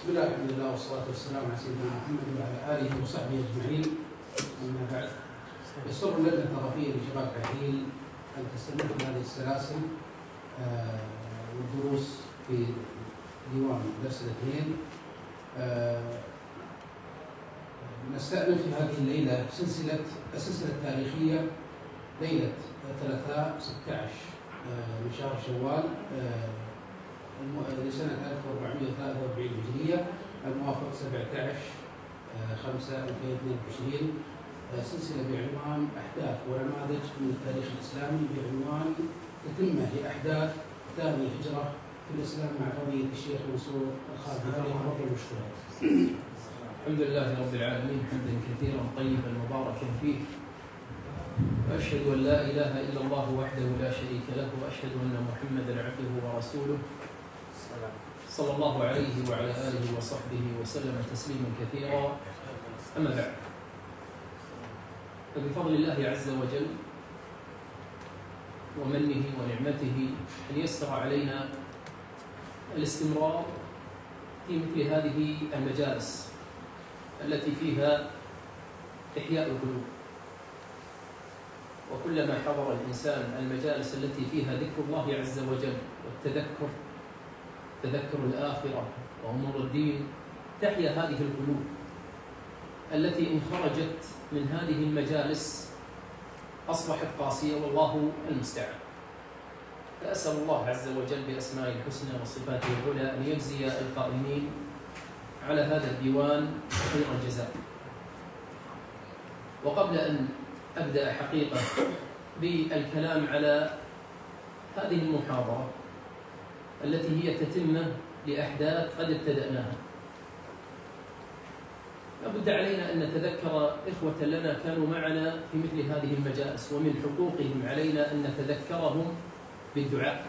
بسم الله الحمد لله والصلاة والسلام على سيدنا محمد وعلى آله وصحبه أجمعين. أما بعد، يسر اللجنة الثقافية لشباب كحيل أن تستمر في هذه السلاسل والدروس في ديوان درس الاثنين. نستأنف في هذه الليلة السلسلة التاريخية ليلة ثلاثاء 16 من شهر شوال لسنة 1443 هجرية الموافق 17/5/2022، سلسلة بعنوان أحداث ونماذج من التاريخ الإسلامي بعنوان تتمة لأحداث ثاني هجرة في الإسلام مع فضيلة الشيخ منصور الخالدي رضي المشكور. الحمد لله رب العالمين حمدا كثيرا طيبا مباركا فيه، وأشهد أن لا إله إلا الله وحده لا شريك له، وأشهد أن محمدا عبده ورسوله صلى الله عليه وعلى آله وصحبه وسلم تسليما كثيرا. أما بعد، فبفضل الله عز وجل ومنه ونعمته أن يسر علينا الاستمرار في مثل هذه المجالس التي فيها إحياء القلوب. وكلما حضر الإنسان المجالس التي فيها ذكر الله عز وجل والتذكر، تذكر الآخرة وأمور الدين، تحيا هذه القلوب التي إن خرجت من هذه المجالس أصبحت قاسية، والله المستعان. فأسأل الله عز وجل بأسمائه الحسنى وصفاته العلى أن يجزي القائمين على هذا الديوان خير الجزاء. وقبل أن أبدأ حقيقة بالكلام على هذه المحاضرة التي هي تتمة لأحداث قد ابتدأناها، لابد علينا أن نتذكر إخوة لنا كانوا معنا في مثل هذه المجالس، ومن حقوقهم علينا أن نتذكرهم بالدعاء،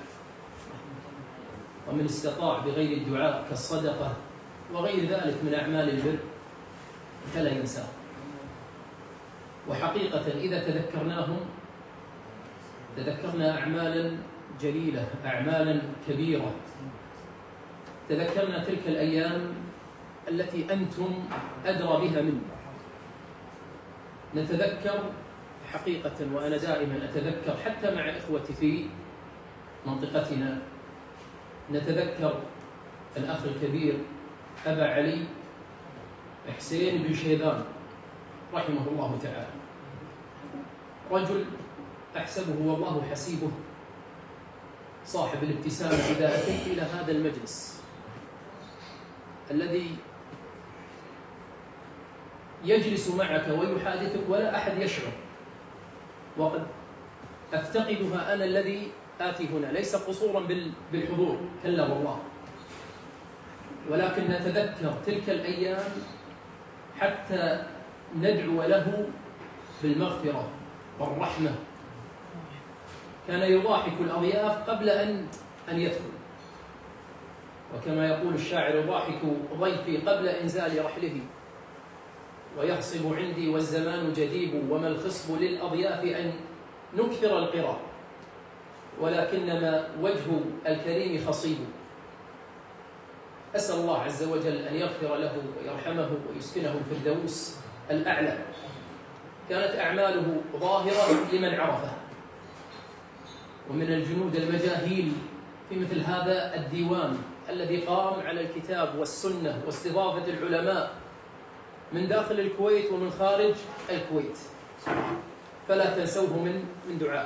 ومن استطاع بغير الدعاء كالصدقة وغير ذلك من أعمال البر فلا ينساه. وحقيقة إذا تذكرناهم تذكرنا أعمالا جليلة، أعمالا كبيرة، تذكرنا تلك الأيام التي أنتم أدرى بها مني. نتذكر حقيقة، وأنا دائما أتذكر حتى مع إخوتي في منطقتنا، نتذكر الأخ الكبير أبا علي حسين بن شيبان رحمه الله تعالى، رجل أحسبه والله حسيبه صاحب الابتسامة إذا أتيت إلى هذا المجلس الذي يجلس معك ويحادثك ولا أحد يشعر. وقد أفتقدها أنا الذي آتي هنا، ليس قصورا بالحضور، كلا والله، ولكن نتذكر تلك الأيام حتى ندعو له بالمغفرة والرحمة. كان يضاحك الأضياف قبل أن يدخل، وكما يقول الشاعر: يضاحك ضيفي قبل إنزال رحله، ويخصب عندي والزمان جديب، وما الخصب للأضياف أن نكثر القرى، ولكنما وجه الكريم خصيب. أسأل الله عز وجل أن يغفر له ويرحمه ويسكنه الفردوس الأعلى. كانت أعماله ظاهرة لمن عرفها، ومن الجنود المجاهيل في مثل هذا الديوان الذي قام على الكتاب والسنة واستضافة العلماء من داخل الكويت ومن خارج الكويت، فلا تنسوه من دعائه.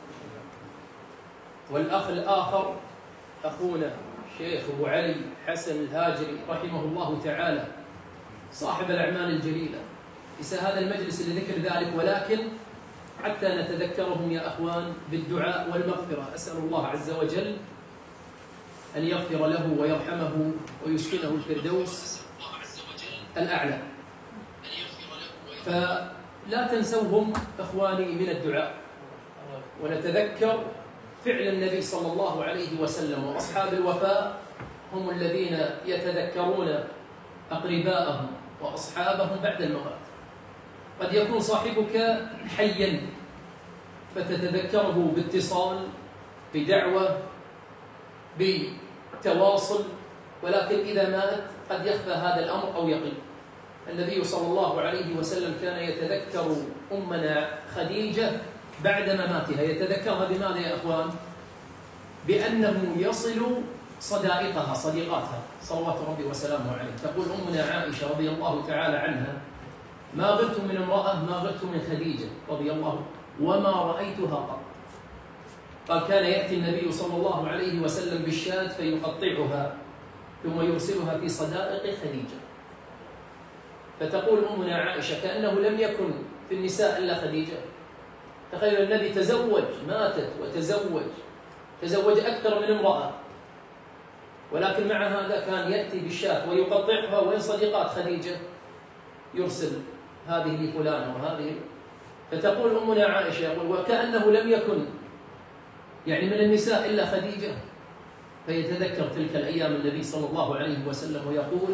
والأخ الآخر أخونا الشيخ أبو علي حسن الهاجري رحمه الله تعالى، صاحب الأعمال الجليلة، ليس هذا المجلس لذكر ذلك، ولكن حتى نتذكرهم يا أخوان بالدعاء والمغفرة. أسأل الله عز وجل أن يغفر له ويرحمه ويسكنه الفردوس الأعلى. فلا تنسوهم إخواني من الدعاء، ونتذكر فعل النبي صلى الله عليه وسلم. وأصحاب الوفاء هم الذين يتذكرون أقرباءهم وأصحابهم بعد الممات. قد يكون صاحبك حيا فتتذكره باتصال، بدعوة، بتواصل، ولكن إذا مات قد يخفى هذا الأمر أو يقل. النبي صلى الله عليه وسلم كان يتذكر أمنا خديجة بعد مماتها. يتذكرها بماذا يا أخوان؟ بأنه يصل صدائقها صديقاتها صلوات ربي وسلامه عليه. تقول أمنا عائشة رضي الله تعالى عنها: ما غبت من امرأة ما غبت من خديجة رضي الله وما رأيتها قط. قال: كان يأتي النبي صلى الله عليه وسلم بالشاة فيقطعها ثم يرسلها في صدائق خديجة. فتقول أمنا عائشة: كأنه لم يكن في النساء إلا خديجة. تخيل النبي تزوج، ماتت تزوج أكثر من امرأة، ولكن مع هذا كان يأتي بالشاة ويقطعها، وين صديقات خديجة؟ يرسل هذه لفلانة وهذه. فتقول أمنا عائشة يقول: وكأنه لم يكن يعني من النساء إلا خديجة. فيتذكر تلك الأيام النبي صلى الله عليه وسلم ويقول: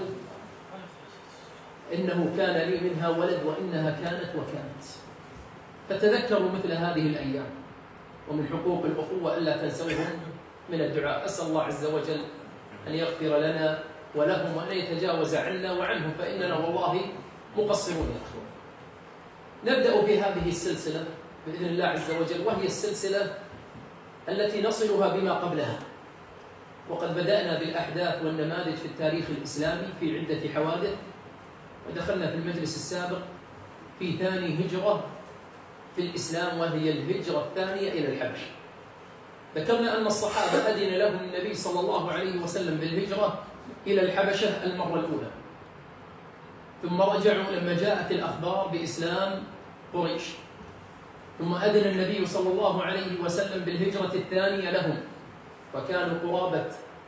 إنه كان لي منها ولد وإنها كانت وكانت. فتذكروا مثل هذه الأيام. ومن حقوق الأخوة ألا تنسوهم من الدعاء. أسأل الله عز وجل أن يغفر لنا ولهم وأن يتجاوز عنا وعنهم، فإننا والله مقصرون يا أخوان. نبدأ في هذه السلسلة بإذن الله عز وجل، وهي السلسلة التي نصلها بما قبلها. وقد بدأنا بالأحداث والنماذج في التاريخ الإسلامي في عدة حوادث، ودخلنا في المجلس السابق في ثاني هجرة في الإسلام، وهي الهجرة الثانية إلى الحبشة. ذكرنا أن الصحابة أذن لهم النبي صلى الله عليه وسلم بالهجرة إلى الحبشة المرة الأولى، ثم رجعوا لما جاءت الأخبار بإسلام قريش، ثم أذن النبي صلى الله عليه وسلم بالهجرة الثانية لهم، وكانوا قرابة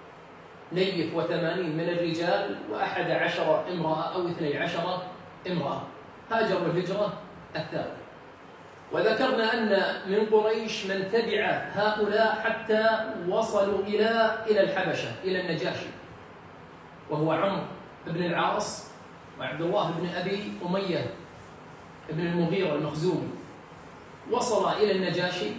82 من الرجال و11 امرأة أو 12 امرأة. هاجروا الهجرة الثالثة. وذكرنا أن من قريش من تبع هؤلاء حتى وصلوا إلى الحبشة، إلى النجاشي، وهو عمرو بن العاص وعبد الله بن أبي أمية بن المغيرة المخزومي. وصل إلى النجاشي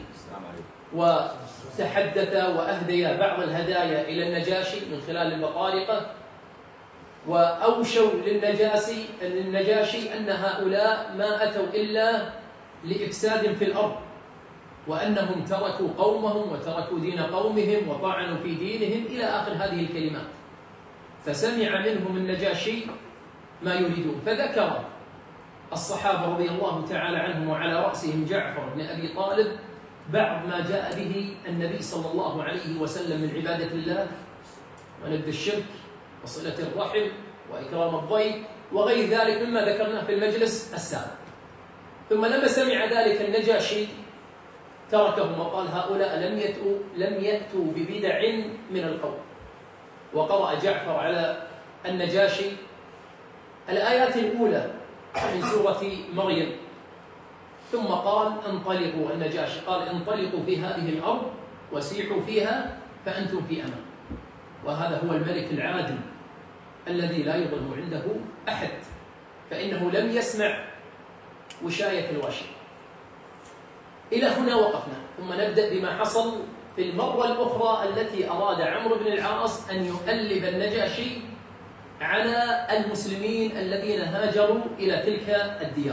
وتحدث وأهدي بعض الهدايا إلى النجاشي من خلال البطارقة، وأوشوا للنجاشي أن هؤلاء ما أتوا إلا لإفساد في الأرض، وأنهم تركوا قومهم وتركوا دين قومهم وطعنوا في دينهم إلى آخر هذه الكلمات. فسمع منهم النجاشي ما يريدون، فذكر الصحابة رضي الله تعالى عنهم وعلى رأسهم جعفر بن أبي طالب بعض ما جاء به النبي صلى الله عليه وسلم من عبادة الله ونبذ الشرك وصلة الرحم وإكرام الضيف وغير ذلك مما ذكرناه في المجلس السابق. ثم لما سمع ذلك النجاشي تركهم وقال: هؤلاء لم يأتوا ببدع من القول. وقرأ جعفر على النجاشي الآيات الأولى من سورة مريم، ثم قال: انطلقوا. النجاشي قال: انطلقوا في هذه الأرض وسيحوا فيها فأنتم في أمان. وهذا هو الملك العادل الذي لا يظلم عنده أحد، فإنه لم يسمع وشاية الواشي. إلى هنا وقفنا، ثم نبدأ بما حصل في المرة الأخرى التي أراد عمرو بن العاص أن يؤلب النجاشي على المسلمين الذين هاجروا إلى تلك الديار.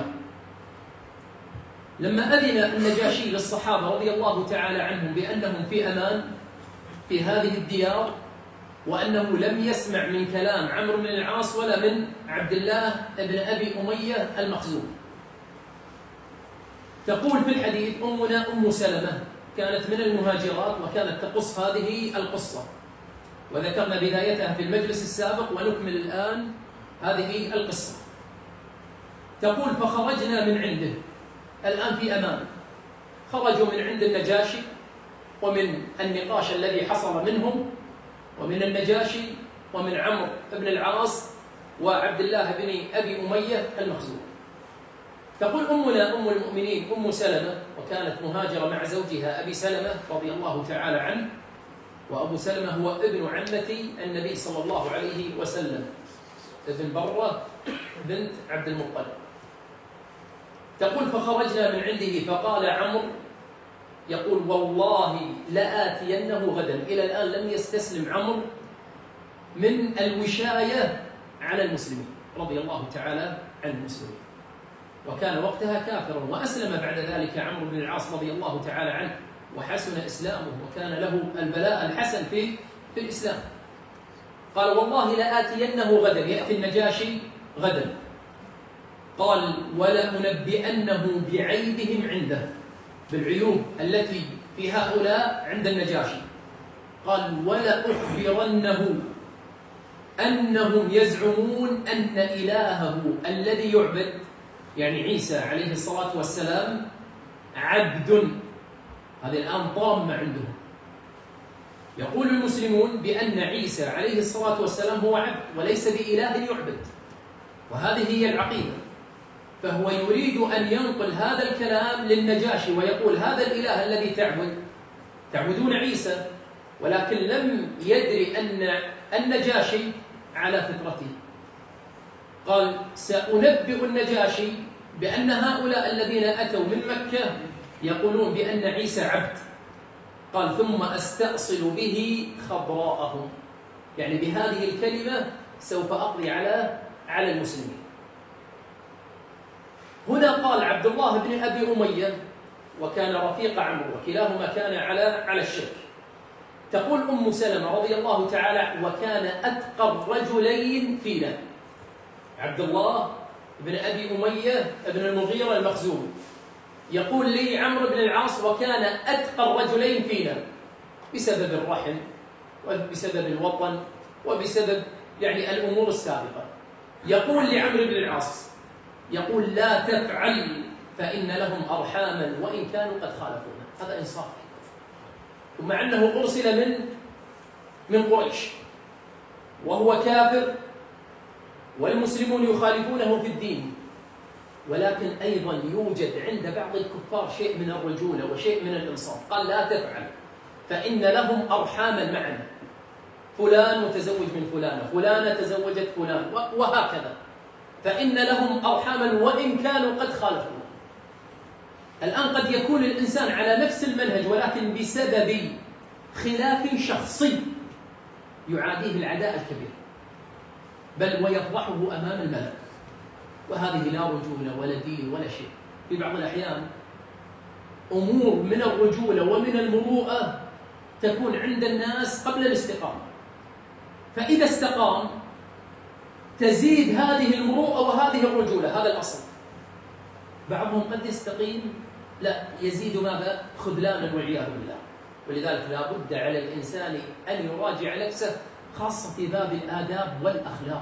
لما أذن النجاشي للصحابة رضي الله تعالى عنهم بأنهم في أمان في هذه الديار، وأنه لم يسمع من كلام عمرو بن العاص ولا من عبد الله بن أبي أمية المخزومي. تقول في الحديث أمنا أم سلمة كانت من المهاجرات وكانت تقص هذه القصة، وذكرنا بدايتها في المجلس السابق ونكمل الآن هذه القصة. تقول: فخرجنا من عنده، الآن في أمان، خرجوا من عند النجاشي ومن النقاش الذي حصل منهم ومن النجاشي ومن عمرو بن العاص وعبد الله بن أبي أمية المخزومي. تقول أمنا أم المؤمنين أم سلمة، وكانت مهاجرة مع زوجها أبي سلمة رضي الله تعالى عنه، وأبو سلمة هو ابن عمة النبي صلى الله عليه وسلم، ابن برة بنت عبد المطلب. تقول: فخرجنا من عنده فقال عمرو يقول: والله لآتينه غدا. إلى الآن لم يستسلم عمرو من الوشاية على المسلمين رضي الله تعالى عن المسلمين، وكان وقتها كافرا، وأسلم بعد ذلك عمرو بن العاص رضي الله تعالى عنه وحسن إسلامه، وكان له البلاء الحسن في الإسلام. قال والله لآتينه غدا، يأتي النجاشي غدا. قال ولأنبئنه بعيبهم عنده، بالعيوب التي في هؤلاء عند النجاشي. قال ولأخبرنه أنهم يزعمون أن إلهه الذي يعبد، يعني عيسى عليه الصلاة والسلام، عبد. هذه الآن طامة عندهم. يقول المسلمون بأن عيسى عليه الصلاة والسلام هو عبد وليس بإله يعبد، وهذه هي العقيدة. فهو يريد أن ينقل هذا الكلام للنجاشي ويقول هذا الإله الذي تعبدون عيسى، ولكن لم يدري أن النجاشي على فطرته. قال سأنبئ النجاشي بأن هؤلاء الذين أتوا من مكة يقولون بأن عيسى عبد. قال ثم أستأصل به خضراءهم، يعني بهذه الكلمة سوف أقضي على المسلمين. هنا قال عبد الله بن أبي أمية، وكان رفيق عمرو، وكلاهما كان على الشرك. تقول أم سلمة رضي الله تعالى: وكان أتقى الرجلين فينا. عبد الله بن أبي أمية بن المغيرة المخزومي يقول لي عمرو بن العاص: وكان أتقى الرجلين فينا، بسبب الرحم وبسبب الوطن وبسبب يعني الأمور السابقة. يقول لعمرو بن العاص، يقول: لا تفعل فإن لهم أرحاما وإن كانوا قد خالفونا. هذا إنصاف، ومع أنه أرسل من قريش وهو كافر والمسلمون يخالفونه في الدين، ولكن أيضا يوجد عند بعض الكفار شيء من الرجولة وشيء من الإنصاف. قال: لا تفعل فإن لهم أرحاما معنا، فلان متزوج من فلانة، فلانة تزوجت فلان، وهكذا، فإن لهم أرحاما وإن كانوا قد خالفونا. الآن قد يكون الإنسان على نفس المنهج، ولكن بسبب خلاف شخصي يعاديه العداء الكبير، بل ويفضحه أمام الملأ، وهذه لا رجولة ولا دين ولا شيء. في بعض الأحيان أمور من الرجولة ومن المروءة تكون عند الناس قبل الاستقامة، فإذا استقام تزيد هذه المروءة وهذه الرجولة، هذا الأصل. بعضهم قد يستقيم لا يزيد ماذا؟ خذلانا والعياذ بالله. ولذلك لا بد على الإنسان أن يراجع نفسه، خاصة في باب الآداب والأخلاق.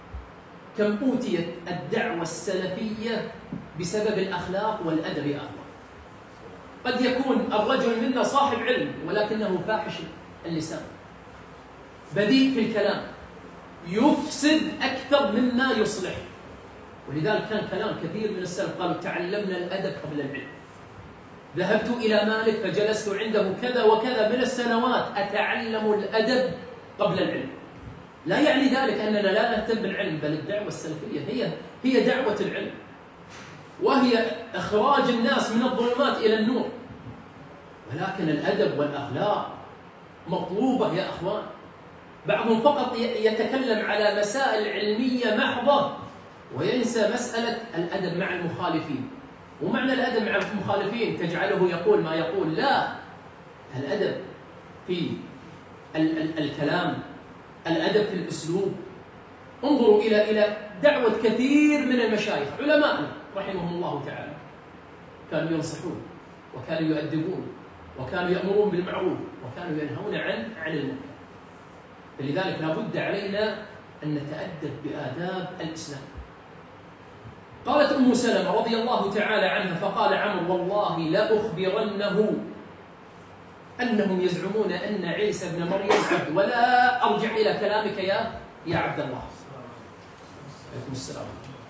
كم أوتيت الدعوة السلفية بسبب الأخلاق والأدب يا أخوان. قد يكون الرجل منا صاحب علم ولكنه فاحش اللسان، بديء في الكلام، يفسد أكثر مما يصلح. ولذلك كان كلام كثير من السلف قالوا: تعلمنا الأدب قبل العلم. ذهبت إلى مالك فجلست عنده كذا وكذا من السنوات أتعلم الأدب قبل العلم. لا يعني ذلك أننا لا نهتم بالعلم، بل الدعوة السلفية هي دعوة العلم، وهي إخراج الناس من الظلمات إلى النور. ولكن الأدب والأخلاق مطلوبة يا أخوان. بعضهم فقط يتكلم على مسائل علمية محضة وينسى مسألة الأدب مع المخالفين. ومعنى الأدب مع المخالفين تجعله يقول ما يقول، لا، الأدب في الكلام، الأدب في الأسلوب. انظروا إلى دعوة كثير من المشايخ علماءنا رحمهم الله تعالى، كانوا ينصحون وكانوا يؤدبون وكانوا يأمرون بالمعروف وكانوا ينهون عن المنكر. فلذلك لا بد علينا أن نتأدب بآداب الإسلام. قالت أم سلمة رضي الله تعالى عنها: فقال عمرو: والله لأخبرنه أنهم يزعمون أن عيسى بن مريم عبد، ولا أرجع إلى كلامك يا عبد الله. عليكم السلام.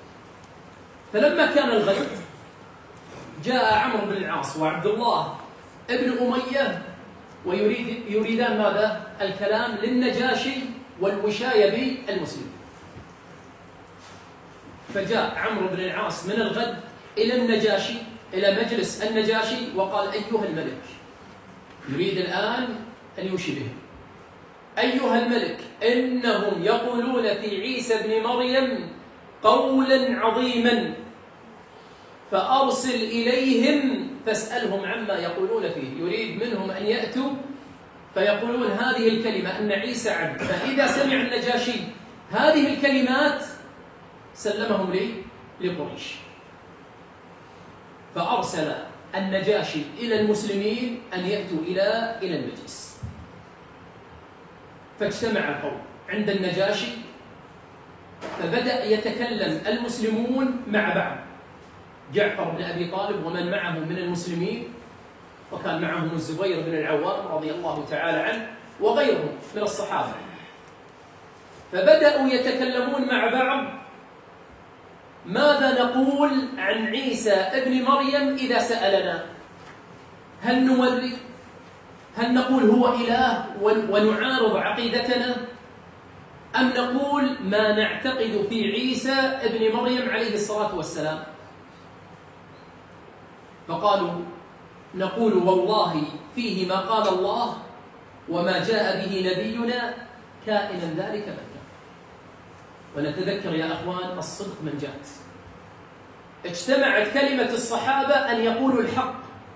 فلما كان الغد جاء عمرو بن العاص وعبد الله ابن أمية ويريدان ماذا؟ الكلام للنجاشي والوشاية بالمسلمين. فجاء عمرو بن العاص من الغد إلى النجاشي، إلى مجلس النجاشي، وقال: أيها الملك، يريد الآن أن يوشي به. أيها الملك إنهم يقولون في عيسى ابن مريم قولا عظيما فأرسل إليهم فاسألهم عما يقولون فيه. يريد منهم أن يأتوا فيقولون هذه الكلمة أن عيسى عبد، فإذا سمع النجاشي هذه الكلمات سلمهم لقريش. فأرسل النجاشي إلى المسلمين أن يأتوا إلى المجلس، فاجتمع القوم عند النجاشي، فبدأ يتكلم المسلمون مع بعض، جعفر بن أبي طالب ومن معه من المسلمين، وكان معهم الزبير بن العوام رضي الله تعالى عنه وغيرهم من الصحابة، فبدأوا يتكلمون مع بعض ماذا نقول عن عيسى ابن مريم إذا سألنا؟ هل نوري؟ هل نقول هو إله ونعارض عقيدتنا؟ أم نقول ما نعتقد في عيسى ابن مريم عليه الصلاة والسلام؟ فقالوا نقول والله فيه ما قال الله وما جاء به نبينا كائنا ذلك مكة. ونتذكر يا أخوان الصدق من جات. اجتمعت كلمة الصحابة أن يقولوا الحق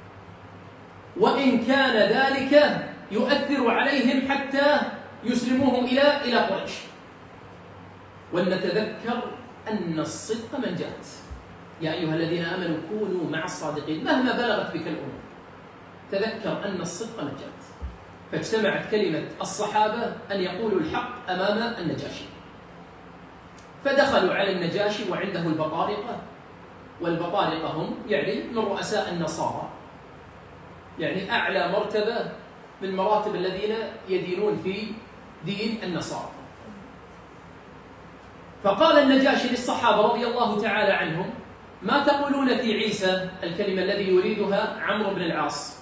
وإن كان ذلك يؤثر عليهم حتى يسلموهم إلى قريش. ولنتذكر أن الصدق من جات. يا أيها الذين آمنوا كونوا مع الصادقين مهما بلغت بك الأمور. تذكر أن الصدق من جات. فاجتمعت كلمة الصحابة أن يقولوا الحق أمام النجاشي. فدخلوا على النجاشي وعنده البطارقة، والبطارقة هم يعني من رؤساء النصارى، يعني أعلى مرتبة من مراتب الذين يدينون في دين النصارى. فقال النجاشي للصحابة رضي الله تعالى عنهم ما تقولون في عيسى؟ الكلمة الذي يريدها عمرو بن العاص.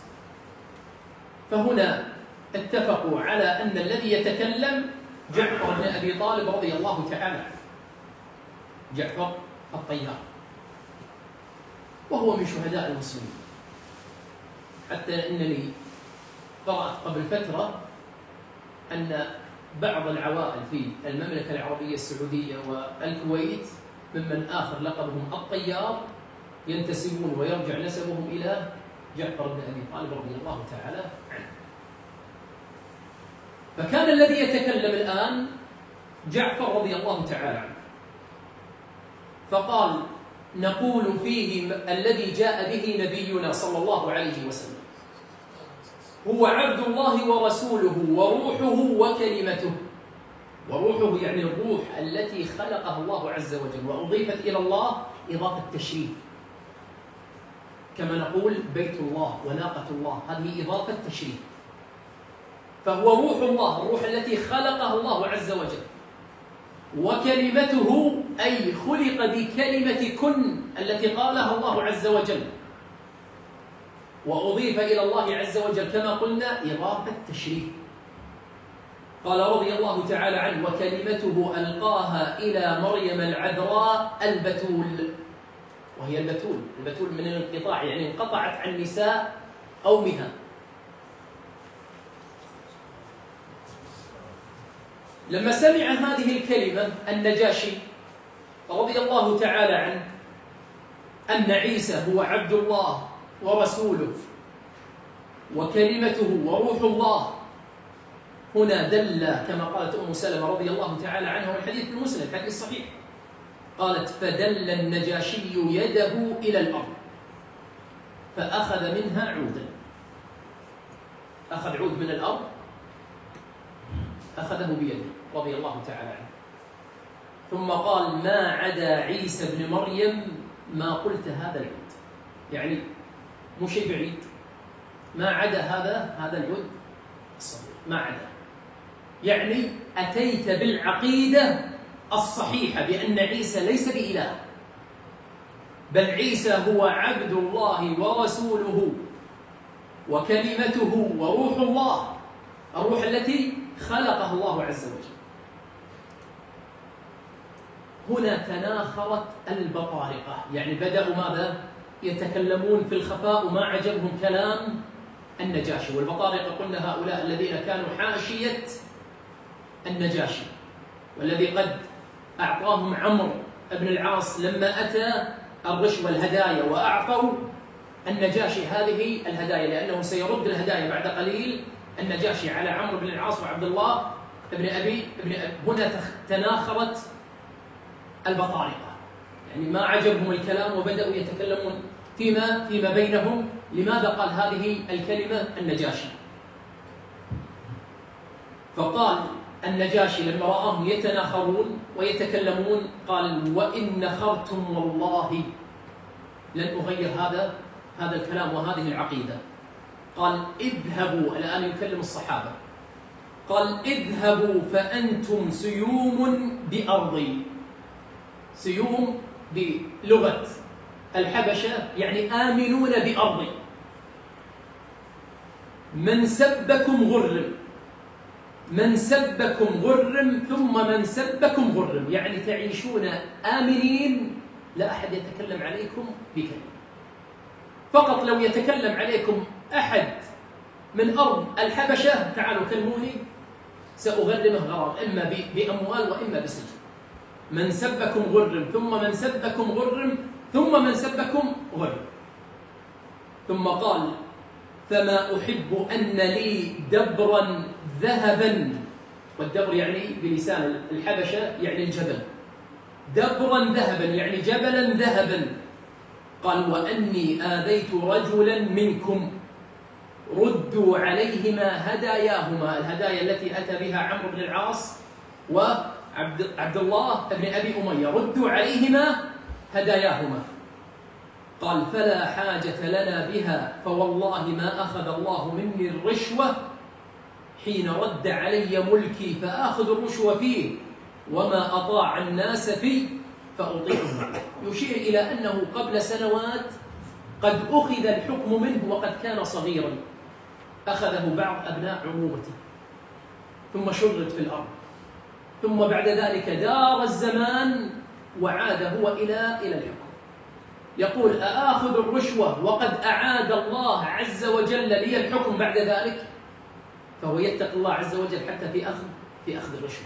فهنا اتفقوا على أن الذي يتكلم جعفر بن أبي طالب رضي الله تعالى عنه، جعفر الطيار، وهو من شهداء المسلمين. حتى إنني قرأت قبل فترة أن بعض العوائل في المملكة العربية السعودية والكويت ممن آخر لقبهم الطيار ينتسبون ويرجع نسبهم إلى جعفر بن أبي طالب رضي الله تعالى عنه. فكان الذي يتكلم الآن جعفر رضي الله تعالى عنه، فقال نقول فيه الذي جاء به نبينا صلى الله عليه وسلم هو عبد الله ورسوله وروحه وكلمته. وروحه يعني الروح التي خلقها الله عز وجل وأضيفت إلى الله إضافة تشريف، كما نقول بيت الله وناقة الله، هذه إضافة تشريف. فهو روح الله، الروح التي خلقها الله عز وجل، وكلمته أي خلق بكلمة كن التي قالها الله عز وجل، وأضيف إلى الله عز وجل كما قلنا إضافة تشريف. قال رضي الله تعالى عنه وكلمته ألقاها إلى مريم العذراء البتول. وهي البتول من الانقطاع، يعني انقطعت عن نساء قومها. لما سمع هذه الكلمة النجاشي رضي الله تعالى عنه أن عيسى هو عبد الله ورسوله وكلمته وروح الله، هنا دل كما قالت أم سلمة رضي الله تعالى عنها والحديث في مسلم الحديث صحيح، قالت فدل النجاشي يده إلى الأرض فأخذ منها عودا، أخذ عود من الأرض أخذه بيده رضي الله تعالى عنه، ثم قال ما عدا عيسى بن مريم ما قلت هذا العود، يعني مو شيء بعيد، ما عدا هذا العود الصغير، ما عدا، يعني أتيت بالعقيدة الصحيحة بأن عيسى ليس بإله، بل عيسى هو عبد الله ورسوله وكلمته وروح الله، الروح التي خلقها الله عز وجل. هنا تناخرت البطارقة، يعني بدأوا ماذا؟ يتكلمون في الخفاء وما عجبهم كلام النجاشي. والبطارقة قلنا هؤلاء الذين كانوا حاشية النجاشي، والذي قد أعطاهم عمرو بن العاص لما أتى الرشوة الهدايا، وأعطوا النجاشي هذه الهدايا، لأنه سيرد الهدايا بعد قليل النجاشي على عمرو بن العاص وعبد الله بن أبي هنا تناخرت البطارقة، يعني ما عجبهم الكلام وبدأوا يتكلمون فيما بينهم. لماذا قال هذه الكلمة النجاشي؟ فقال النجاشي لما رآهم يتناخرون ويتكلمون قال: وإن نخرتم والله لن أغير هذا الكلام وهذه العقيدة. قال: اذهبوا، الآن يكلم الصحابة، قال: اذهبوا فأنتم سيوم بأرضي. سيوم بلغة الحبشة يعني آمنون بأرضي. من سبكم غرم، من سبكم غرم، ثم من سبكم غرم، يعني تعيشون آمنين، لا أحد يتكلم عليكم بكلمة. فقط لو يتكلم عليكم أحد من أرض الحبشة تعالوا كلموني سأغرمه غرام، إما بأموال وإما بسجن. من سبكم غرم، ثم من سبكم غرم، ثم من سبكم غرم. ثم قال: فما أحب أن لي دبرا ذهبا، والدبر يعني بلسان الحبشة يعني الجبل، دبرا ذهبا يعني جبلا ذهبا. قال: وأني آذيت رجلا منكم ردوا عليهما هداياهما، الهدايا التي أتى بها عمرو بن العاص وعبد الله بن أبي أمية، ردوا عليهما هداياهما. قال: فلا حاجة لنا بها، فوالله ما أخذ الله مني الرشوة حين رد علي ملكي فآخذ الرشوة فيه، وما أطاع الناس فيه فأطيعهم. يشير إلى أنه قبل سنوات قد أخذ الحكم منه وقد كان صغيرا، أخذه بعض أبناء عمومته، ثم شرد في الأرض، ثم بعد ذلك دار الزمان وعاد هو إلى الحكم. يقول: أآخذ الرشوة وقد أعاد الله عز وجل لي الحكم بعد ذلك؟ فهو يتقي الله عز وجل حتى في أخذ الرشوة.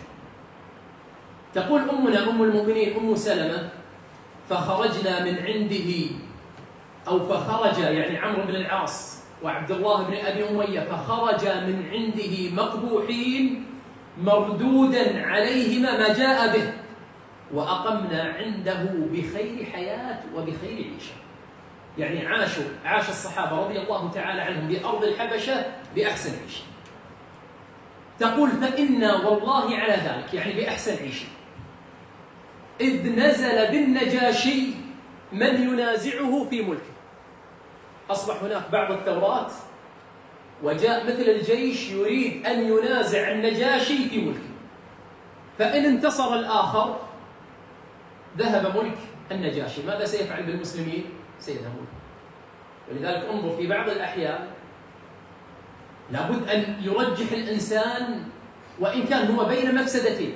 تقول أمنا أم المؤمنين أم سلمة: فخرجنا من عنده، أو فخرج يعني عمرو بن العاص وعبد الله بن أبي أمية، فخرج من عنده مقبوحين مردودا عليهما ما جاء به، وأقمنا عنده بخير حياة وبخير عيشة. يعني عاش الصحابة رضي الله تعالى عنهم بأرض الحبشة بأحسن عيشة. تقول: فإنا والله على ذلك، يعني بأحسن عيشة، إذ نزل بالنجاشي من ينازعه في ملكه. أصبح هناك بعض الثورات وجاء مثل الجيش يريد أن ينازع النجاشي في ملكه، فإن انتصر الآخر ذهب ملك النجاشي. ماذا سيفعل بالمسلمين؟ سيذهبون. ولذلك انظر في بعض الأحيان لابد أن يرجح الإنسان، وإن كان هو بين مفسدتين،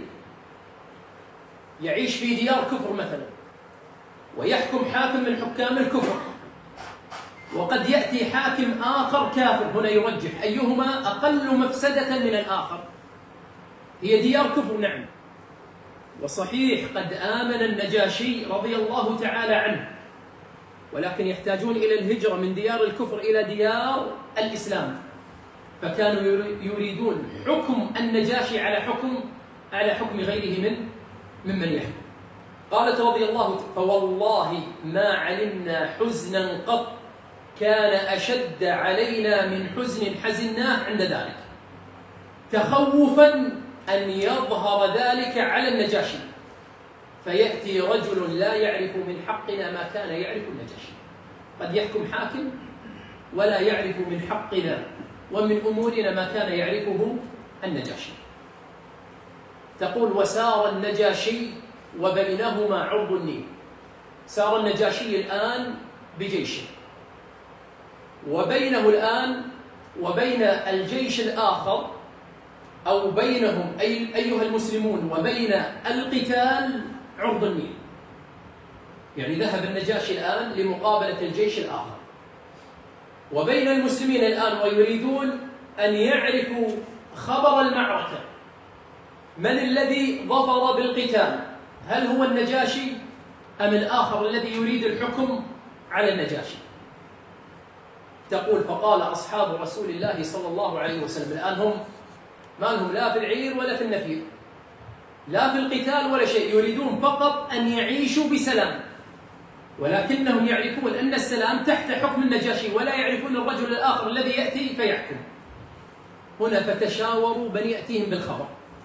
يعيش في ديار كفر مثلا ويحكم حاكم من حكام الكفر، وقد يأتي حاكم آخر كافر، هنا يرجح أيهما أقل مفسدة من الآخر. هي ديار كفر نعم، وصحيح قد آمن النجاشي رضي الله تعالى عنه، ولكن يحتاجون إلى الهجرة من ديار الكفر إلى ديار الإسلام، فكانوا يريدون حكم النجاشي على حكم غيره ممن يحكم. قالت رضي الله: فوالله ما علمنا حزنا قط كان أشد علينا من حزن حزناه عند ذلك، تخوفا أن يظهر ذلك على النجاشي، فيأتي رجل لا يعرف من حقنا ما كان يعرف النجاشي. قد يحكم حاكم ولا يعرف من حقنا ومن أمورنا ما كان يعرفه النجاشي. تقول: وسار النجاشي وبينهما عرض النيل. سار النجاشي الآن بجيشه، وبينه الآن وبين الجيش الآخر، أو بينهم أيها المسلمون وبين القتال عرض النيل. يعني ذهب النجاشي الآن لمقابلة الجيش الآخر، وبين المسلمين الآن ويريدون أن يعرفوا خبر المعركة، من الذي ظفر بالقتال؟ هل هو النجاشي أم الآخر الذي يريد الحكم على النجاشي؟ تقول فقال أصحاب رسول الله صلى الله عليه وسلم. الآن هم ما لهم لا في العير ولا في النفير، لا في القتال ولا شيء، يريدون فقط أن يعيشوا بسلام، ولكنهم يعرفون أن السلام تحت حكم النجاشي، ولا يعرفون الرجل الآخر الذي يأتي فيحكم. هنا فتشاوروا بل يأتيهم بالخبر.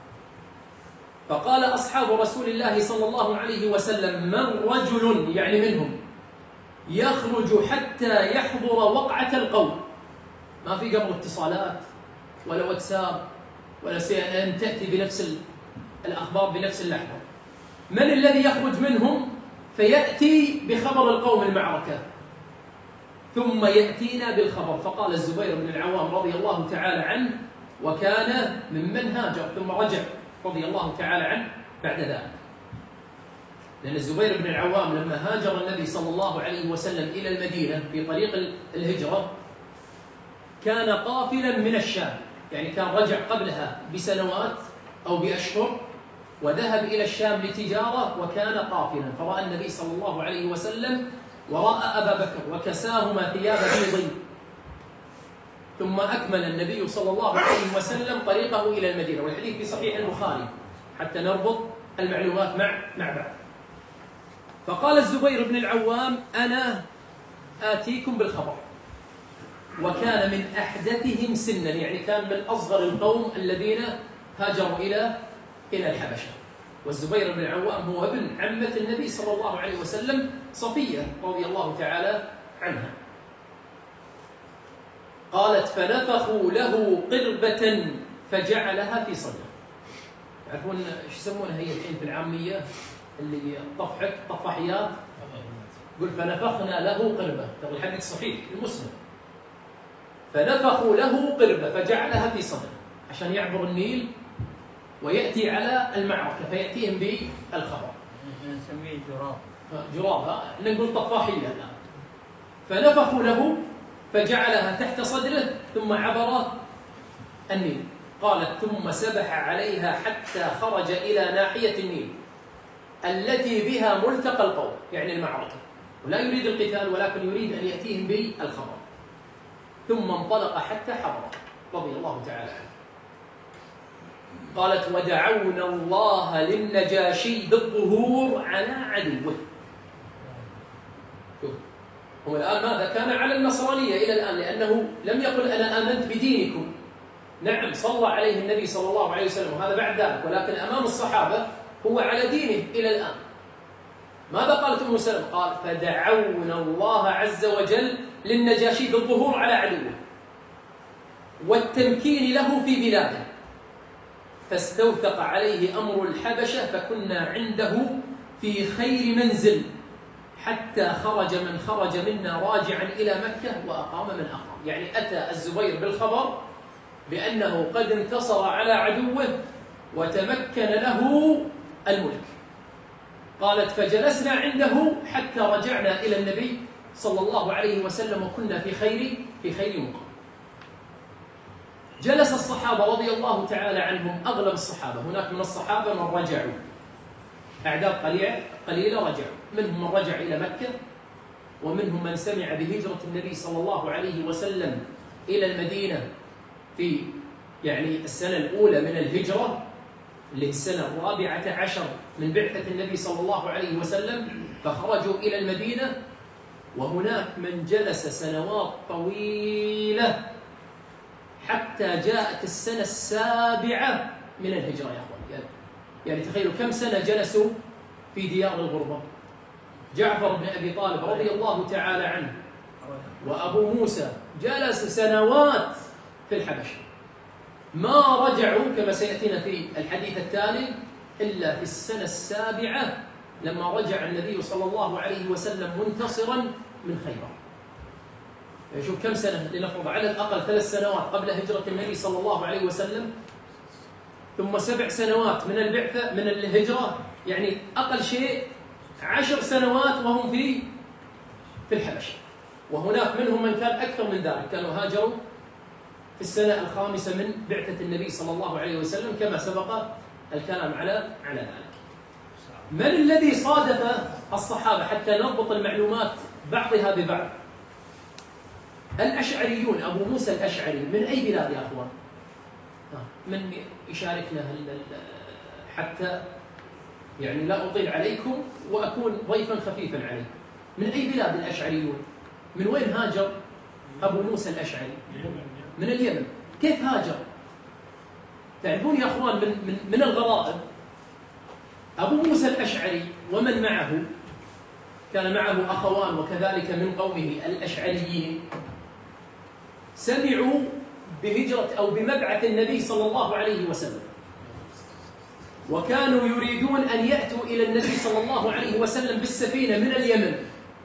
فقال أصحاب رسول الله صلى الله عليه وسلم: من رجل يعني منهم يخرج حتى يحضر وقعة القوم. ما في قبل اتصالات ولا واتساب ولا CNN تأتي بنفس الأخبار بنفس اللحظة. من الذي يخرج منهم فيأتي بخبر القوم المعركة ثم يأتينا بالخبر؟ فقال الزبير بن العوام رضي الله تعالى عنه، وكان ممن هاجر ثم رجع رضي الله تعالى عنه بعد ذلك. لأن الزبير بن العوام لما هاجر النبي صلى الله عليه وسلم إلى المدينة في طريق الهجرة كان قافلا من الشام، يعني كان رجع قبلها بسنوات أو بأشهر وذهب إلى الشام لتجارة وكان قافلا، فرأى النبي صلى الله عليه وسلم ورأى أبا بكر وكساهما ثياب بيض، ثم أكمل النبي صلى الله عليه وسلم طريقه إلى المدينة. والحديث في صحيح البخاري حتى نربط المعلومات مع بعض. فقال الزبير بن العوام: أنا آتيكم بالخبر. وكان من أحدثهم سنا، يعني كان من أصغر القوم الذين هاجروا إلى الحبشة. والزبير بن العوام هو ابن عمة النبي صلى الله عليه وسلم صفية رضي الله تعالى عنها. قالت: فنفخوا له قربة فجعلها في صدره. تعرفون ايش يسمونها هي الحين في العامية اللي طفحيات؟ يقول فنفخنا له قربة. ترى الحديث صحيح المسلم. فنفخوا له قربة فجعلها في صدره عشان يعبر النيل ويأتي على المعركة فيأتيهم بالخبر. نسميه جراب. جراب، نقول طفاحية الآن. فنفخوا له فجعلها تحت صدره ثم عبر النيل. قالت: ثم سبح عليها حتى خرج إلى ناحية النيل التي بها ملتقى القوم، يعني المعركة، ولا يريد القتال ولكن يريد أن يأتيهم بالخبر. ثم انطلق حتى حضر رضي الله تعالى عنه. قالت: ودعونا الله للنجاشي بالظهور على عدوه. هو الآن ماذا؟ كان على النصرانية إلى الآن، لأنه لم يقل أنا آمنت بدينكم. نعم صلى عليه النبي صلى الله عليه وسلم وهذا بعد ذلك، ولكن أمام الصحابة هو على دينه إلى الآن. ماذا قالت أم سلمة؟ قال: فدعونا الله عز وجل للنجاشي بالظهور على عدوه والتمكين له في بلاده، فاستوثق عليه أمر الحبشة فكنا عنده في خير منزل حتى خرج من خرج منا راجعا إلى مكة وأقام من أقام. يعني أتى الزبير بالخبر بأنه قد انتصر على عدوه وتمكن له الملك. قالت: فجلسنا عنده حتى رجعنا إلى النبي صلى الله عليه وسلم وكنا في خير مقام. جلس الصحابة رضي الله تعالى عنهم، أغلب الصحابة، هناك من الصحابة من رجعوا، أعداد قليلة رجعوا، منهم من رجع إلى مكة، ومنهم من سمع بهجرة النبي صلى الله عليه وسلم إلى المدينة في يعني السنة الأولى من الهجرة اللي هي السنة 14 من بعثة النبي صلى الله عليه وسلم، فخرجوا إلى المدينة. وهناك من جلس سنوات طويلة حتى جاءت السنة 7 من الهجرة يا أخوان. يعني تخيلوا كم سنة جلسوا في ديار الغربة. جعفر بن أبي طالب رضي الله تعالى عنه وأبو موسى جلس سنوات في الحبشة، ما رجعوا كما سيأتينا في الحديث التالي إلا في السنة 7 لما رجع النبي صلى الله عليه وسلم منتصرا من خيبر. شوف كم سنة، لنفرض على الأقل 3 سنوات قبل هجرة النبي صلى الله عليه وسلم، ثم 7 سنوات من البعثة من الهجرة، يعني أقل شيء 10 سنوات وهم في الحبشة. وهناك منهم من كان أكثر من ذلك، كانوا هاجروا في السنة 5 من بعثة النبي صلى الله عليه وسلم كما سبق الكلام على ذلك. من الذي صادف الصحابة حتى نربط المعلومات بعضها ببعض؟ الأشعريون. أبو موسى الأشعري من أي بلاد يا أخوان؟ من يشاركنا حتى يعني لا أطيل عليكم وأكون ضيفا خفيفا عليكم. من أي بلاد الأشعريون؟ من وين هاجر أبو موسى الأشعري؟ من اليمن. كيف هاجر؟ تعرفون يا أخوان من الغرائب أبو موسى الأشعري ومن معه، كان معه أخوان وكذلك من قومه الأشعريين، سمعوا بهجرة أو بمبعث النبي صلى الله عليه وسلم، وكانوا يريدون أن يأتوا إلى النبي صلى الله عليه وسلم بالسفينة من اليمن.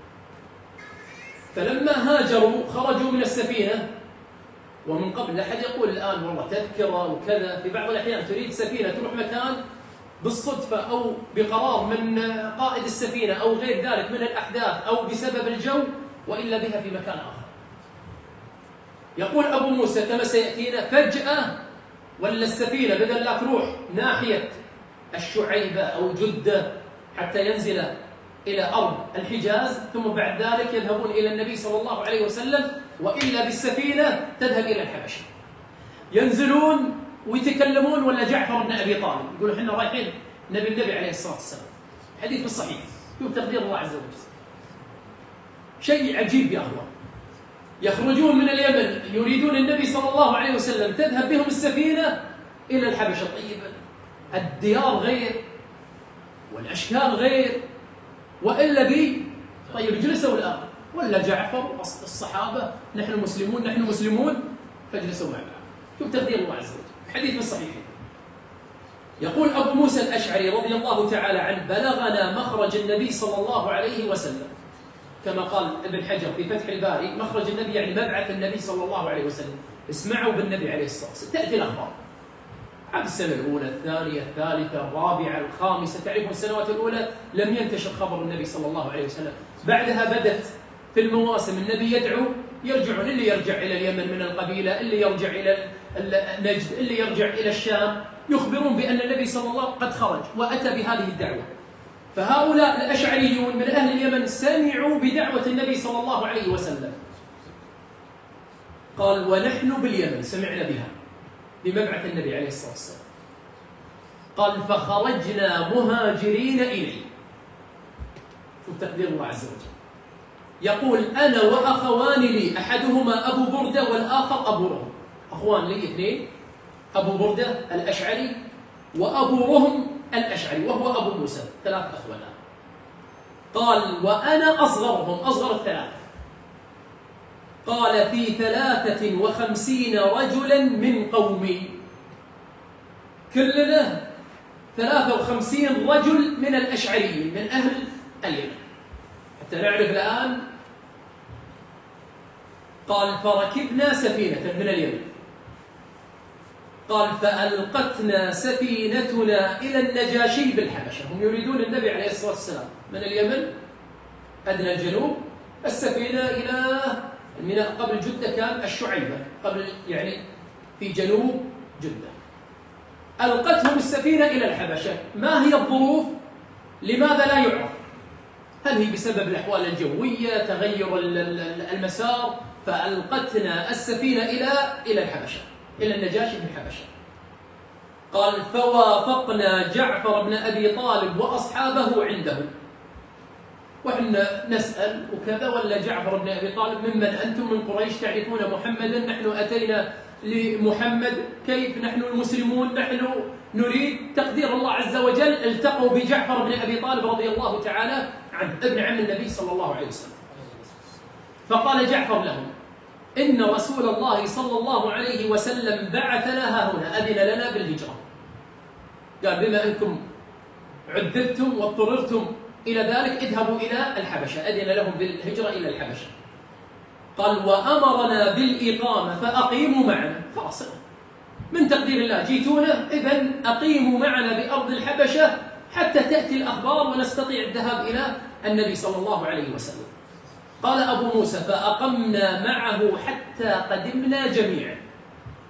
فلما هاجروا خرجوا من السفينة، ومن قبل لا أحد يقول الآن والله تذكرة وكذا، في بعض الأحيان تريد سفينة تروح مكان بالصدفة أو بقرار من قائد السفينة أو غير ذلك من الأحداث أو بسبب الجو، وإلا بها في مكان آخر. يقول أبو موسى كما سيأتينا فجأة ولا السفينة بدل لا تروح ناحية الشعيبة أو جدة حتى ينزل إلى أرض الحجاز، ثم بعد ذلك يذهبون إلى النبي صلى الله عليه وسلم، وإلا بالسفينة تذهب إلى الحبشة. ينزلون ويتكلمون ولا جعفر بن أبي طالب يقولوا إحنا رايحين النبي عليه الصلاة والسلام. حديث الصحيح، شوف تقدير الله عز وجل. شيء عجيب يا أخوان. يخرجون من اليمن يريدون النبي صلى الله عليه وسلم، تذهب بهم السفينة إلى الحبشة. طيب الديار غير والأشكال غير، وإلا بي طيب جلسوا الآن ولا جعفر الصحابة نحن مسلمون فاجلسوا معنا. شوف تقدير الله عز وجل. حديث من الصحيحين. يقول أبو موسى الأشعري رضي الله تعالى عنه بلغنا مخرج النبي صلى الله عليه وسلم، كما قال ابن حجر في فتح الباري مخرج النبي يعني مبعث النبي صلى الله عليه وسلم. اسمعوا بالنبي عليه الصلاة والسلام. تأتي الأخبار عن السنة الأولى الثانية الثالثة الرابعة الخامسة، تعرفون السنوات الأولى لم ينتشر خبر النبي صلى الله عليه وسلم. بعدها بدت في المواسم النبي يدعو، يرجعون، اللي يرجع إلى اليمن من القبيلة، اللي يرجع إلى نجد، اللي يرجع إلى الشام، يخبرون بأن النبي صلى الله عليه وسلم قد خرج وأتى بهذه الدعوة. فهؤلاء الأشعريون من أهل اليمن سمعوا بدعوة النبي صلى الله عليه وسلم. قال ونحن باليمن سمعنا بها بمبعث النبي عليه الصلاة والسلام. قال فخرجنا مهاجرين إليه. شوف تقدير الله عز وجل. يقول أنا وأخوان لي، أحدهما أبو بردة والآخر أبو رهم. أخوان لي اثنين، أبو بردة الأشعري وأبو رهم الأشعري وهو أبو موسى، ثلاث أخوان. قال وأنا أصغرهم، أصغر الثلاثة. قال في 53 رجلا من قومي، كلنا 53 رجل من الأشعريين من أهل اليمن، حتى نعرف الآن. قال فركبنا سفينة من اليمن. قال فألقتنا سفينتنا إلى النجاشي بالحبشة. هم يريدون النبي عليه الصلاة والسلام من اليمن أدنى الجنوب، السفينة إلى الميناء قبل جدة كان الشعيبة، قبل يعني في جنوب جدة. ألقتهم السفينة إلى الحبشة. ما هي الظروف؟ لماذا لا يعرف؟ هل هي بسبب الأحوال الجوية، تغير المسار؟ فألقتنا السفينة إلى الحبشة، إلى النجاشي في الحبشة. قال فوافقنا جعفر بن أبي طالب وأصحابه عنده. وإحنا نسأل وكذا، ولا جعفر بن أبي طالب ممن أنتم؟ من قريش تعرفون محمدا، نحن أتينا لمحمد، كيف نحن المسلمون، نحن نريد تقدير الله عز وجل. التقوا بجعفر بن أبي طالب رضي الله تعالى عنه ابن عم النبي صلى الله عليه وسلم. فقال جعفر لهم إن رسول الله صلى الله عليه وسلم بعثنا هنا، أذن لنا بالهجرة. قال بما أنكم عذبتم واضطررتم إلى ذلك اذهبوا إلى الحبشة، أذن لهم بالهجرة إلى الحبشة. قال وأمرنا بالإقامة فأقيموا معنا. خلاص من تقدير الله جيتونا، إذن أقيموا معنا بأرض الحبشة حتى تأتي الأخبار ونستطيع الذهاب إلى النبي صلى الله عليه وسلم. قال أبو موسى فأقمنا معه حتى قدمنا جميعا.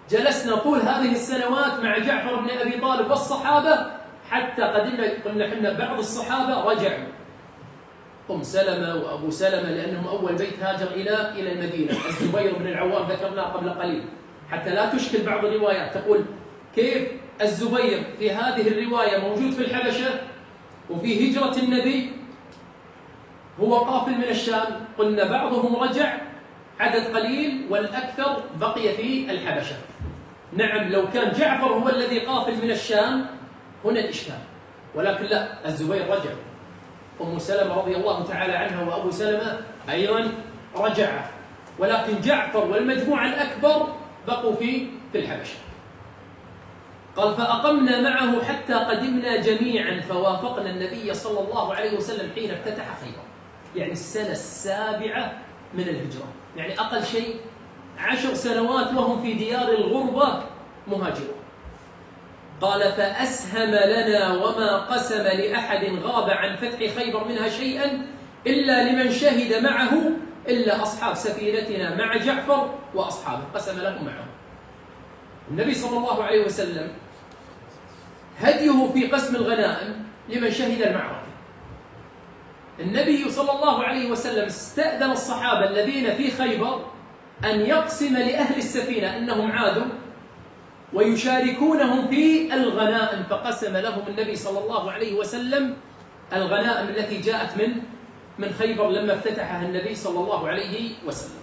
جلسنا طول هذه السنوات مع جعفر بن أبي طالب والصحابة حتى قلنا حنا بعض الصحابة رجعوا، أم سلمة وأبو سلمة لأنهم أول بيت هاجر إلى المدينة، الزبير بن العوام ذكرناه قبل قليل، حتى لا تشكل بعض الروايات تقول كيف الزبير في هذه الرواية موجود في الحبشة وفي هجرة النبي هو قافل من الشام. قلنا بعضهم رجع عدد قليل والأكثر بقي في الحبشة. نعم لو كان جعفر هو الذي قافل من الشام هنا الإشكال، ولكن لا، الزبير رجع، أم سلمة رضي الله تعالى عنها وأبو سلمة أيضا رجع، ولكن جعفر والمجموعة الأكبر بقوا في الحبشة. قال فأقمنا معه حتى قدمنا جميعا فوافقنا النبي صلى الله عليه وسلم حين افتتح خيبر، يعني السنة السابعة من الهجرة، يعني أقل شيء 10 سنوات وهم في ديار الغربة مهاجرون. قال فأسهم لنا وما قسم لأحد غاب عن فتح خيبر منها شيئا إلا لمن شهد معه إلا أصحاب سفينتنا مع جعفر وأصحابه، قسم لهم معه. النبي صلى الله عليه وسلم هديه في قسم الغنائم لمن شهد المعركة. النبي صلى الله عليه وسلم استأذن الصحابة الذين في خيبر أن يقسم لأهل السفينة أنهم عادوا ويشاركونهم في الغنائم، فقسم لهم النبي صلى الله عليه وسلم الغنائم التي جاءت من خيبر لما افتتحها النبي صلى الله عليه وسلم.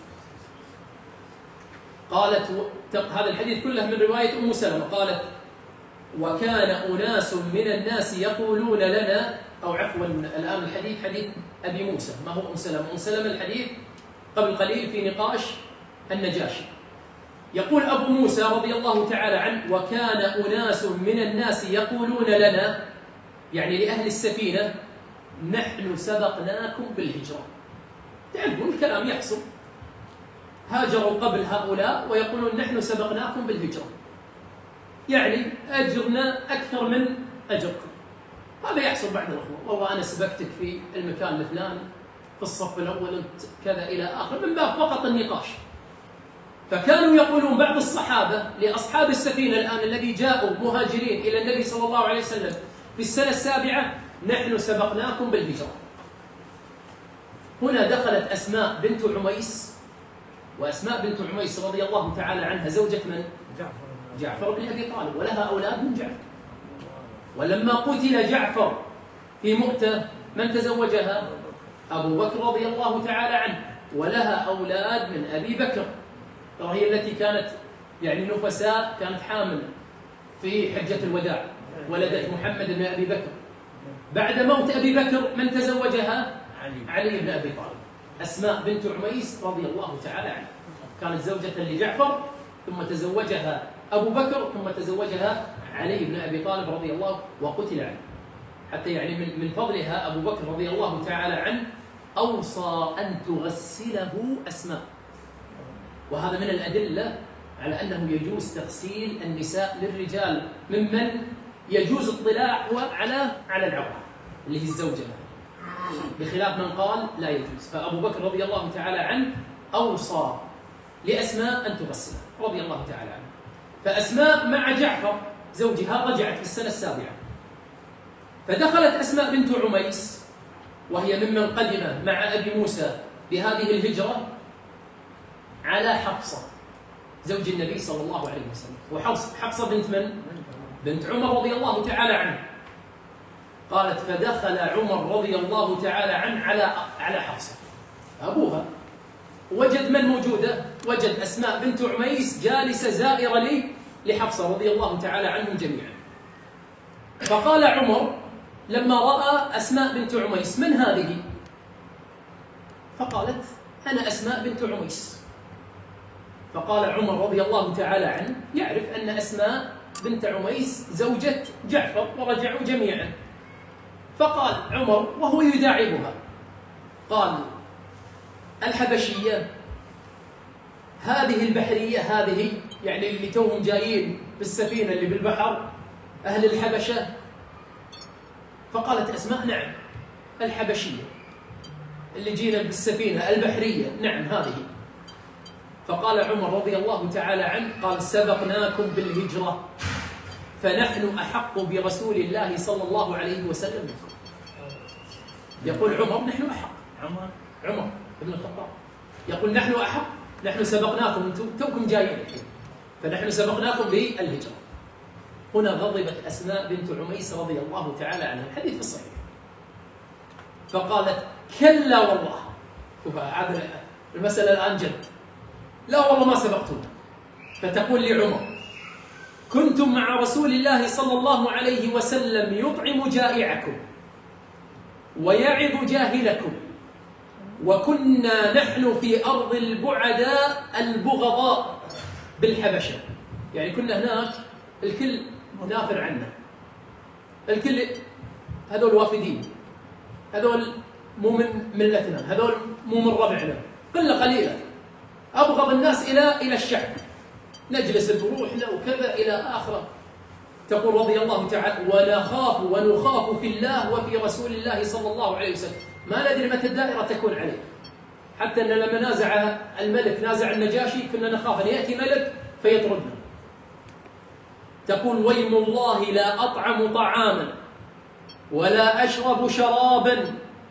قالت هذا الحديث كله من رواية أم سلمة، قالت وكان أناس من الناس يقولون لنا، أو عفوا الآن الحديث حديث أبي موسى ما هو أم سلمة. أم سلمة الحديث قبل قليل في نقاش النجاشي. يقول أبو موسى رضي الله تعالى عنه وكان أناس من الناس يقولون لنا، يعني لأهل السفينة نحن سبقناكم بالهجرة. تعرفون الكلام يحصل، هاجروا قبل هؤلاء ويقولون نحن سبقناكم بالهجرة، يعني أجرنا أكثر من أجركم. هذا يحصل بعد الأخوة، والله أنا سبقتك في المكان الفلاني في الصف الأول أنت كذا إلى آخر، من باب فقط النقاش. فكانوا يقولون بعض الصحابة لأصحاب السفينة الآن الذي جاءوا مهاجرين إلى النبي صلى الله عليه وسلم في السنة السابعة نحن سبقناكم بالهجرة. هنا دخلت أسماء بنت عميس، وأسماء بنت عميس رضي الله تعالى عنها زوجة من؟ جعفر بن أبي طالب، ولها أولاد من جعفر. ولما قتل جعفر في مؤتة من تزوجها؟ أبو بكر رضي الله تعالى عنه، ولها أولاد من أبي بكر، وهي التي كانت يعني نفساء، كانت حامل في حجة الوداع، ولدت محمد بن أبي بكر. بعد موت أبي بكر من تزوجها؟ علي بن أبي طالب. أسماء بنت عميس رضي الله تعالى عنها كانت زوجة لجعفر، ثم تزوجها أبو بكر، ثم تزوجها علي بن أبي طالب رضي الله، وقتل علي. حتى يعني من فضلها أبو بكر رضي الله تعالى عنه أوصى أن تغسله أسماء، وهذا من الأدلة على أنه يجوز تغسيل النساء للرجال ممن يجوز اطلاع على العورة اللي هي الزوجة، بخلاف من قال لا يجوز. فأبو بكر رضي الله تعالى عنه أوصى لأسماء أن تغسلها رضي الله تعالى عنه. فأسماء مع جعفر زوجها رجعت في السنة السابعة، فدخلت أسماء بنت عميس وهي ممن قدم مع أبي موسى بهذه الهجرة على حفصة زوج النبي صلى الله عليه وسلم. وحفصة بنت من؟ بنت عمر رضي الله تعالى عنه. قالت فدخل عمر رضي الله تعالى عنه على حفصة أبوها، وجد من موجودة؟ وجد أسماء بنت عميس جالسة زائرة لحفصة رضي الله تعالى عنهم جميعا. فقال عمر لما رأى أسماء بنت عميس من هذه؟ فقالت أنا أسماء بنت عميس. فقال عمر رضي الله تعالى عنه يعرف أن أسماء بنت عميس زوجة جعفر ورجعوا جميعا. فقال عمر وهو يداعبها، قال الحبشية هذه البحرية، هذه يعني اللي توهم جايين بالسفينة اللي بالبحر أهل الحبشة. فقالت أسماء نعم الحبشية اللي جينا بالسفينة البحرية، نعم هذه. فقال عمر رضي الله تعالى عنه قال سبقناكم بالهجرة فنحن أحق برسول الله صلى الله عليه وسلم منكم. يقول عمر نحن أحق. عمر بن الخطاب يقول نحن أحق، نحن سبقناكم، أنتم توكم جايين الحين، فنحن سبقناكم بالهجرة. هنا غضبت أسماء بنت عميس رضي الله تعالى عنها، الحديث في الصحيح، فقالت كلا والله. هذا المسألة الآن جد، لا والله ما سبقتنا. فتقول لعمر كنتم مع رسول الله صلى الله عليه وسلم يطعم جائعكم ويعظ جاهلكم، وكنا نحن في أرض البعداء البغضاء بالحبشة. يعني كنا هناك الكل نافر عنا، الكل هذول وافدين، هذول مو من ملتنا، هذول مو من ربعنا، قلة قليلة، أبغض الناس إلى الشعب، نجلس بروح له وكذا إلى آخره. تقول رضي الله تعالى ونخاف في الله وفي رسول الله صلى الله عليه وسلم، ما ندري متى الدائرة تكون عليه، حتى أن لما نازع الملك، نازع النجاشي، كنا نخاف أن يأتي ملك فيطردنا. تقول ويم الله لا أطعم طعاما ولا أشرب شرابا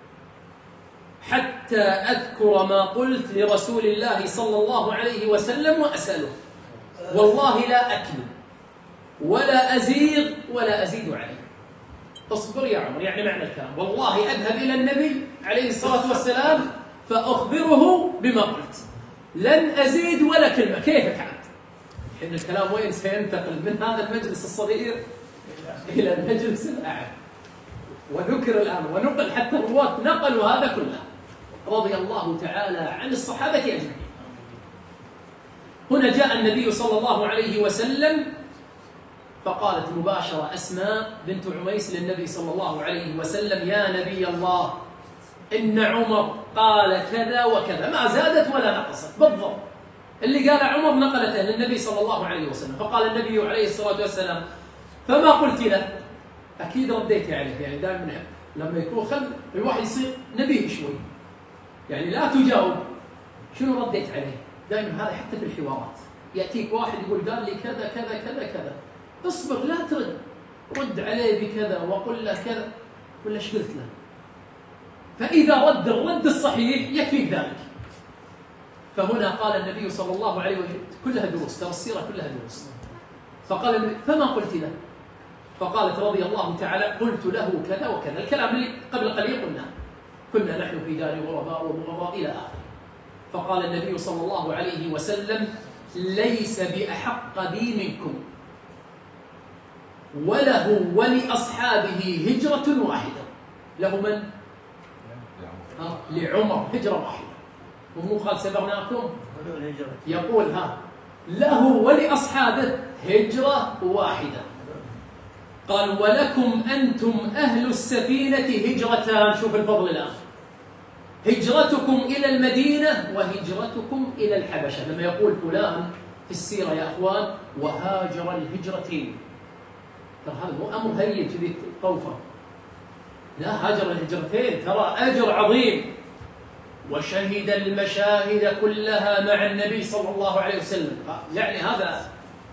حتى أذكر ما قلت لرسول الله صلى الله عليه وسلم وأسأله، والله لا أكذب ولا أزيغ ولا أزيد عليه. اصبر يا عمر، يعني معنى الكلام والله أذهب إلى النبي عليه الصلاة والسلام فأخبره بما قلت، لن أزيد ولا كلمة. كيفك أنت؟ إن الكلام وين سينتقل من هذا المجلس الصغير إلى المجلس الأعلى، وذكر الآن ونقل حتى الرواة نقلوا هذا كله رضي الله تعالى عن الصحابة أجمعين. هنا جاء النبي صلى الله عليه وسلم فقالت مباشرة أسماء بنت عميس للنبي صلى الله عليه وسلم يا نبي الله إن عمر قال كذا وكذا، ما زادت ولا نقصت، بالضبط اللي قال عمر نقلته للنبي صلى الله عليه وسلم. فقال النبي عليه الصلاة والسلام فما قلت له؟ أكيد رديت عليه. يعني دائما لما يكون الواحد يصير نبيه شوي، يعني لا تجاوب شنو رديت عليه. دائما هذا حتى في الحوارات، يأتيك واحد يقول قال لي كذا كذا كذا كذا، اصبر لا ترد، رد عليه بكذا وقل له كذا، ولا ايش قلت له؟ فإذا رد الرد الصحيح يكفيك ذلك. فهنا قال النبي صلى الله عليه وسلم كلها دروس، ترى السيرة كلها دروس. فقال النبي فما قلت له؟ فقالت رضي الله تعالى قلت له كذا وكذا، الكلام اللي قبل قليل قلناه، كنا نحن في دار غرباء وبغضاء إلى آخره. فقال النبي صلى الله عليه وسلم ليس بأحق بي منكم وله ولأصحابه هجرة واحدة. له من؟ لعمر هجرة واحدة، ومو قال سبقناكم، يقول له ولأصحابه هجرة واحدة. قال ولكم أنتم أهل السفينة هجرتان. شوف الفضل الآن، هجرتكم إلى المدينة وهجرتكم إلى الحبشة. لما يقول فلان في السيرة يا أخوان وهاجر الهجرتين، ترى هذا مو أمر هين كذي طوفة، لا، هاجر الهجرتين ترى أجر عظيم. وشهد المشاهد كلها مع النبي صلى الله عليه وسلم، يعني هذا.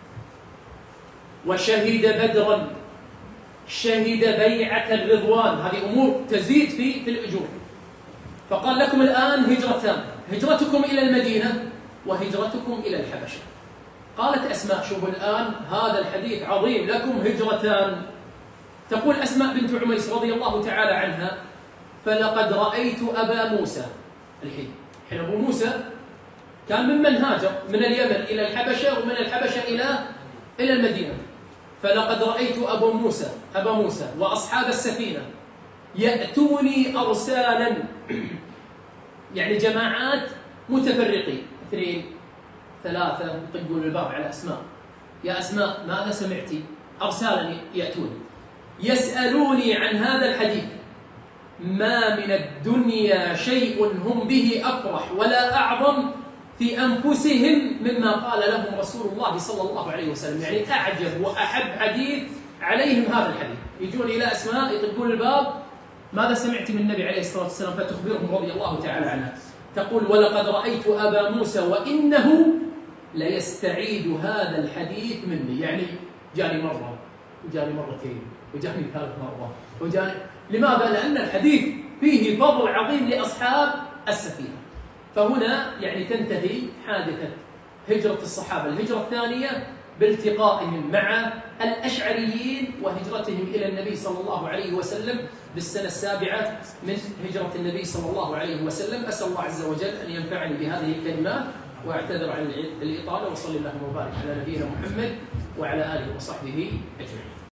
وشهد بدرا، شهد بيعة الرضوان، هذه أمور تزيد في الأجور. فقال لكم الآن هجرتان، هجرتكم إلى المدينة وهجرتكم إلى الحبشة. قالت أسماء شوفوا الآن هذا الحديث عظيم، لكم هجرتان. تقول أسماء بنت عميس رضي الله تعالى عنها فلقد رأيت أبا موسى. الحين أبو موسى كان ممن هاجر من اليمن إلى الحبشة ومن الحبشة إلى المدينة. فلقد رأيت أبا موسى وأصحاب السفينة يأتوني أرسالا، يعني جماعات متفرقين، 2 3 يطقون الباب على أسماء، يا أسماء ماذا سمعتي؟ أرسالا يأتوني يسألوني عن هذا الحديث، ما من الدنيا شيء هم به أفرح ولا أعظم في أنفسهم مما قال لهم رسول الله صلى الله عليه وسلم. يعني أعجب وأحب حديث عليهم هذا الحديث. يجون إلى أسماء يطقون الباب، ماذا سمعت من النبي عليه الصلاة والسلام؟ فتخبرهم رضي الله تعالى عنها. تقول: ولقد رأيت أبا موسى وإنه ليستعيد هذا الحديث مني. يعني جاني مرة وجاني مرتين وجاني 3 مرات وجاني. لماذا؟ لأن الحديث فيه فضل عظيم لأصحاب السفينة. فهنا يعني تنتهي حادثة هجرة الصحابة الهجرة الثانية بالتقائهم مع الأشعريين وهجرتهم إلى النبي صلى الله عليه وسلم بالسنة 7 من هجرة النبي صلى الله عليه وسلم. أسأل الله عز وجل أن ينفعني بهذه الكلمات، وأعتذر عن الإطالة، وصلى الله وبارك على نبينا محمد وعلى آله وصحبه أجمعين.